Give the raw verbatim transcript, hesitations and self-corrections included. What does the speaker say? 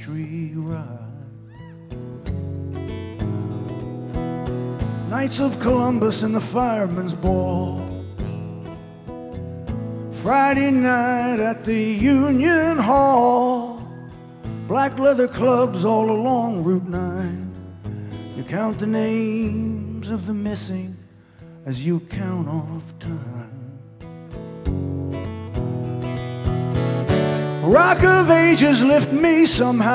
street ride. Knights of Columbus and the Fireman's Ball. Friday night at the Union Hall. Black leather clubs all along Route nine. You count the names of the missing as you count off time. Rock of Ages lift me somehow.